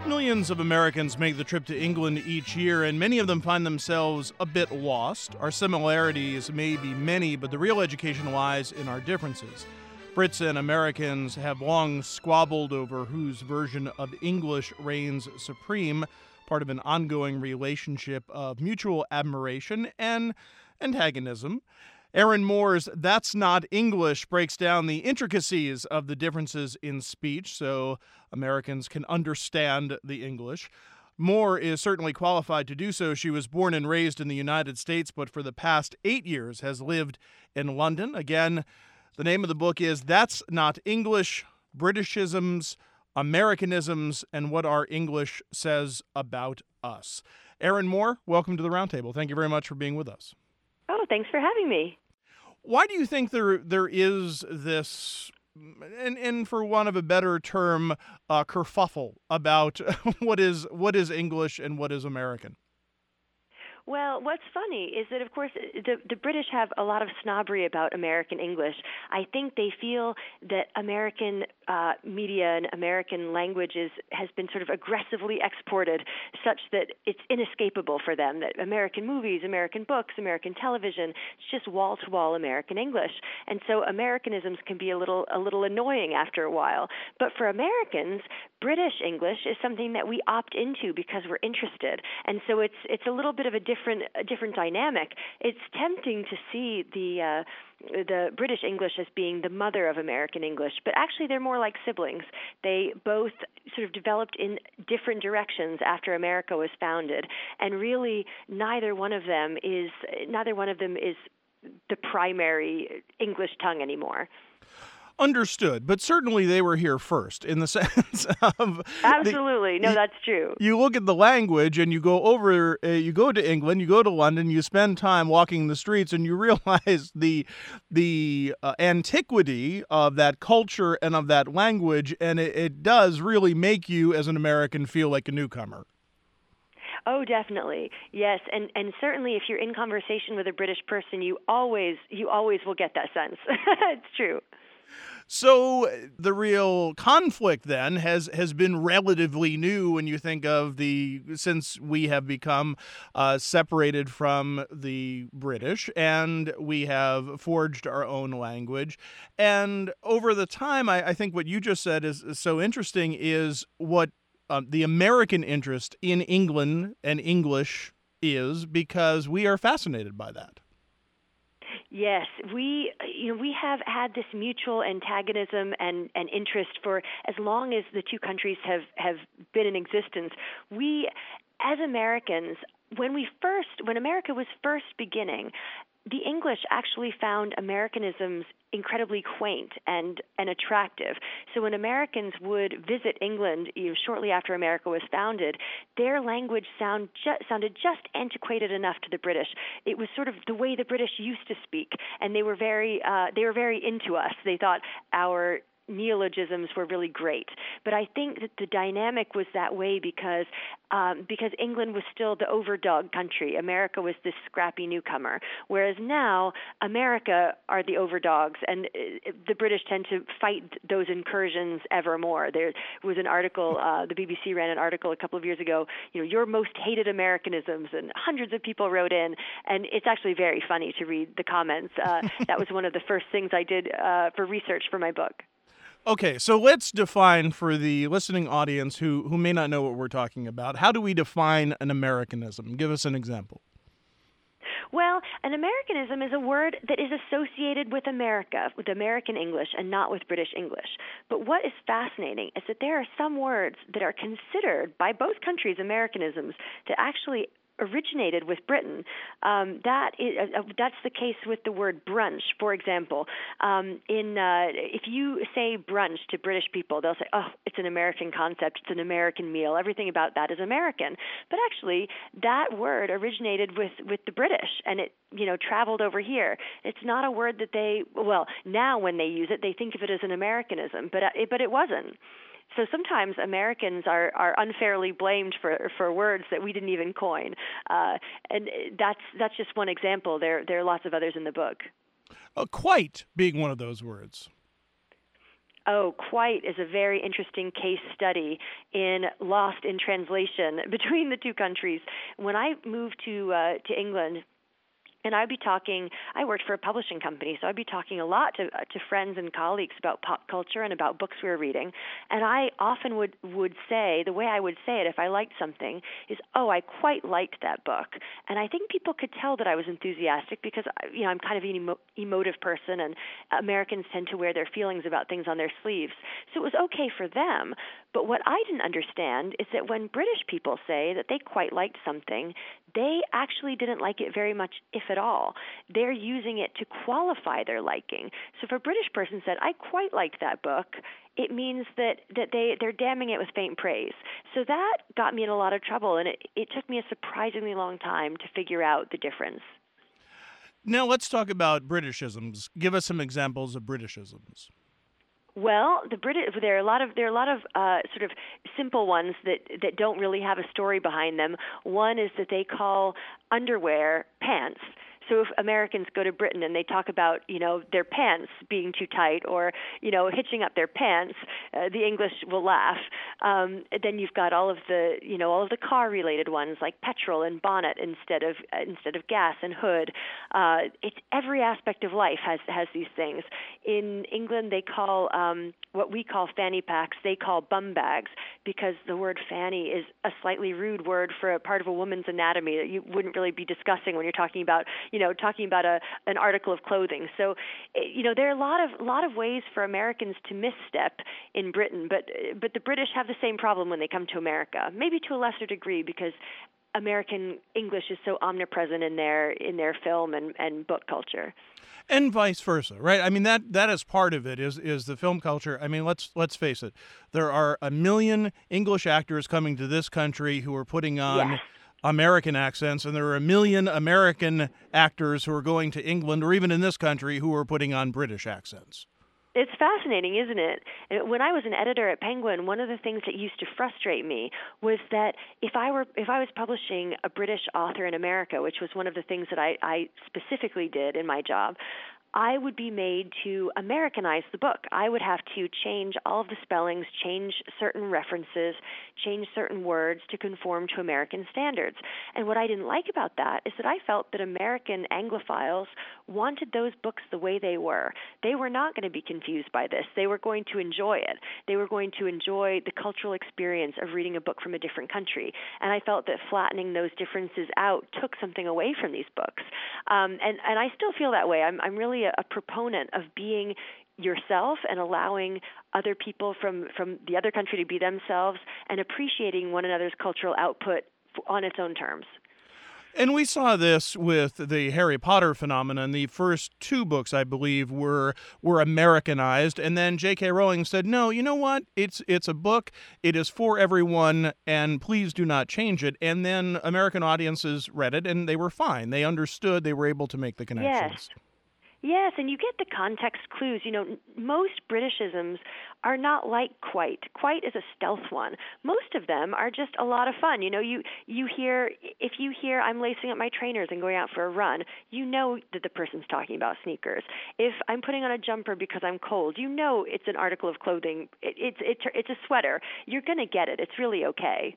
Millions of Americans make the trip to England each year, and many of them find themselves a bit lost. Our similarities may be many, but the real education lies in our differences. Brits and Americans have long squabbled over whose version of English reigns supreme, part of an ongoing relationship of mutual admiration and antagonism. Aaron Moore's That's Not English breaks down the intricacies of the differences in speech so Americans can understand the English. Moore is certainly qualified to do so. She was born and raised in the United States, but for the past 8 years has lived in London. Again, the name of the book is That's Not English, Britishisms, Americanisms, and What Our English Says About Us. Aaron Moore, welcome to the Roundtable. Thank you very much for being with us. Oh, thanks for having me. Why do you think there is this, and for want of a better term, kerfuffle about what is English and what is American? Well, what's funny is that, of course, the British have a lot of snobbery about American English. I think they feel that American media and American languages has been sort of aggressively exported such that it's inescapable for them, that American movies, American books, American television, it's just wall-to-wall American English. And so Americanisms can be a little annoying after a while. But for Americans, British English is something that we opt into because we're interested. And so it's a little bit of a different dynamic. It's tempting to see the British English as being the mother of American English, but actually they're more like siblings. They both sort of developed in different directions after America was founded, and really neither one of them is the primary English tongue anymore. Understood, but certainly they were here first in the sense of... Absolutely. No, that's true. You look at the language and you go over, you go to England, you go to London, you spend time walking the streets and you realize the antiquity of that culture and of that language, and it does really make you as an American feel like a newcomer. Oh, definitely. Yes. And certainly if you're in conversation with a British person, you always will get that sense. It's true. So the real conflict then has been relatively new when you think of since we have become separated from the British and we have forged our own language. And over the time, I think what you just said is so interesting is what the American interest in England and English is, because we are fascinated by that. Yes, we have had this mutual antagonism and interest for as long as the two countries have been in existence. We, as Americans, when America was first beginning, the English actually found Americanisms incredibly quaint and attractive. So when Americans would visit England, shortly after America was founded, their language sounded just antiquated enough to the British. It was sort of the way the British used to speak, and they were very into us. They thought our neologisms were really great. But I think that the dynamic was that way because England was still the overdog country. America was this scrappy newcomer. Whereas now, America are the overdogs, and the British tend to fight those incursions ever more. There was an article, the BBC ran an article a couple of years ago, your most hated Americanisms, and hundreds of people wrote in, and it's actually very funny to read the comments. That was one of the first things I did for research for my book. Okay, so let's define for the listening audience who may not know what we're talking about. How do we define an Americanism? Give us an example. Well, an Americanism is a word that is associated with America, with American English, and not with British English. But what is fascinating is that there are some words that are considered by both countries Americanisms that actually originated with Britain. That's the case with the word brunch, for example. If you say brunch to British people, they'll say, oh, it's an American concept, it's an American meal, everything about that is American. But actually, that word originated with the British, and it traveled over here. It's not a word that now when they use it, they think of it as an Americanism, but it wasn't. So sometimes Americans are unfairly blamed for words that we didn't even coin, and that's just one example. There are lots of others in the book. Quite being one of those words. Oh, Quite is a very interesting case study in lost in translation between the two countries. When I moved to England, and I'd be talking, I worked for a publishing company, so I'd be talking a lot to friends and colleagues about pop culture and about books we were reading. And I often would say, the way I would say it if I liked something is, oh, I quite liked that book. And I think people could tell that I was enthusiastic because, I'm kind of an emotive person, and Americans tend to wear their feelings about things on their sleeves. So it was okay for them. But what I didn't understand is that when British people say that they quite liked something, they actually didn't like it very much, if at all. They're using it to qualify their liking. So if a British person said, I quite liked that book, it means that they're damning it with faint praise. So that got me in a lot of trouble, and it took me a surprisingly long time to figure out the difference. Now let's talk about Britishisms. Give us some examples of Britishisms. Well, there are a lot of sort of simple ones that don't really have a story behind them. One is that they call underwear pants. So if Americans go to Britain and they talk about, their pants being too tight or, hitching up their pants, the English will laugh. Then you've got all of the car-related ones like petrol and bonnet instead of gas and hood. It's every aspect of life has these things. In England, they call what we call fanny packs, they call bum bags, because the word fanny is a slightly rude word for a part of a woman's anatomy that you wouldn't really be discussing when you're talking about an article of clothing. So, there are a lot of ways for Americans to misstep in Britain, but the British have the same problem when they come to America, maybe to a lesser degree because American English is so omnipresent in their film and book culture. And vice versa, right? I mean, that is part of it, is the film culture. I mean, let's face it. There are 1 million English actors coming to this country who are putting on Yes. American accents, and there are 1 million American actors who are going to England or even in this country who are putting on British accents. It's fascinating, isn't it? When I was an editor at Penguin, one of the things that used to frustrate me was that if I was publishing a British author in America, which was one of the things that I specifically did in my job, I would be made to Americanize the book. I would have to change all of the spellings, change certain references, change certain words to conform to American standards. And what I didn't like about that is that I felt that American Anglophiles wanted those books the way they were. They were not going to be confused by this. They were going to enjoy it. They were going to enjoy the cultural experience of reading a book from a different country. And I felt that flattening those differences out took something away from these books. And I still feel that way. I'm really a proponent of being yourself and allowing other people from the other country to be themselves and appreciating one another's cultural output on its own terms. And we saw this with the Harry Potter phenomenon. The first 2 books, I believe, were Americanized, and then J.K. Rowling said, "No, you know what? It's a book. It is for everyone, and please do not change it." And then American audiences read it, and they were fine. They understood. They were able to make the connections. Yes, and you get the context clues. Most Britishisms are not like Quite. Quite is a stealth one. Most of them are just a lot of fun. If you hear I'm lacing up my trainers and going out for a run, you know that the person's talking about sneakers. If I'm putting on a jumper because I'm cold, you know it's an article of clothing. It's a sweater. You're going to get it. It's really okay.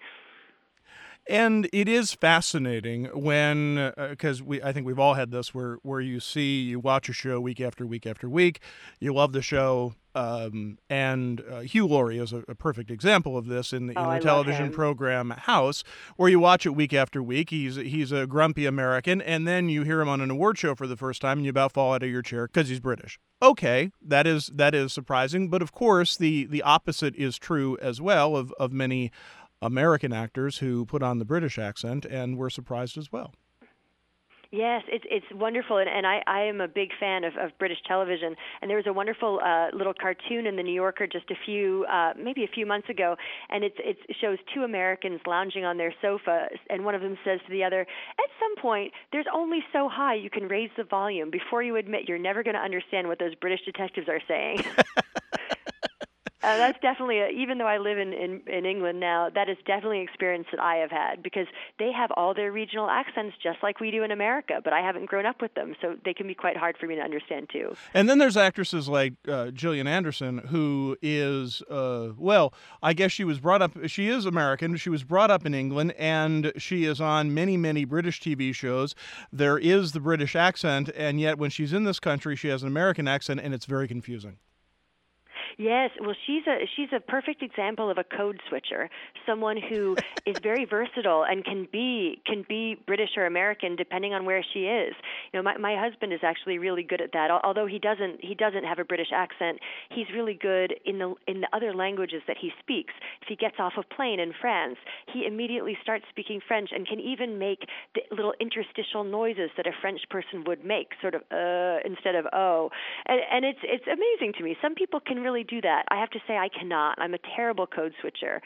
And it is fascinating when, because I think we've all had this, where you watch a show week after week after week, you love the show, and Hugh Laurie is a perfect example of this in the television program House, where you watch it week after week. He's a grumpy American, and then you hear him on an award show for the first time, and you about fall out of your chair because he's British. Okay, that is surprising, but of course the opposite is true as well of many American actors who put on the British accent and were surprised as well. Yes, it's wonderful, and I am a big fan of British television. And there was a wonderful little cartoon in the New Yorker just maybe a few months ago, and it shows 2 Americans lounging on their sofa, and one of them says to the other, "At some point, there's only so high you can raise the volume before you admit you're never going to understand what those British detectives are saying." That's definitely, even though I live in England now, that is definitely an experience that I have had, because they have all their regional accents just like we do in America, but I haven't grown up with them, so they can be quite hard for me to understand too. And then there's actresses like Gillian Anderson, who is, well, I guess she is American, she was brought up in England, and she is on many, many British TV shows. There is the British accent, and yet when she's in this country, she has an American accent, and it's very confusing. Yes, well, she's a perfect example of a code switcher, someone who is very versatile and can be British or American depending on where she is. You know, my husband is actually really good at that. Although he doesn't have a British accent, he's really good in the other languages that he speaks. If he gets off a plane in France, he immediately starts speaking French and can even make the little interstitial noises that a French person would make, sort of instead of oh. And it's amazing to me. Some people can really do that. I have to say I cannot. I'm a terrible code switcher.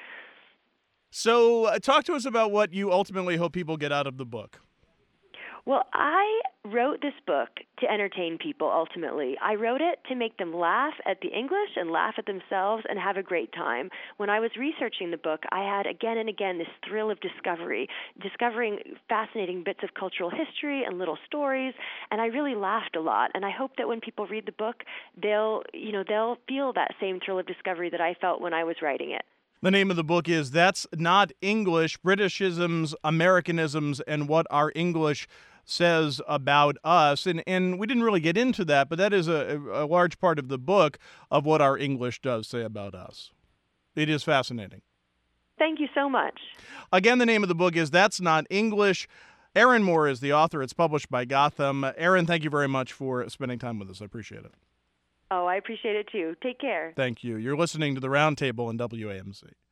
So talk to us about what you ultimately hope people get out of the book. Well, I wrote this book to entertain people, ultimately. I wrote it to make them laugh at the English and laugh at themselves and have a great time. When I was researching the book, I had again and again this thrill of discovering fascinating bits of cultural history and little stories, and I really laughed a lot. And I hope that when people read the book, they'll feel that same thrill of discovery that I felt when I was writing it. The name of the book is That's Not English, Britishisms, Americanisms, and What Our English Says About Us. And we didn't really get into that, but that is a large part of the book of what our English does say about us. It is fascinating. Thank you so much. Again, the name of the book is That's Not English. Erin Moore is the author. It's published by Gotham. Erin, thank you very much for spending time with us. I appreciate it. Oh, I appreciate it too. Take care. Thank you. You're listening to The Roundtable on WAMC.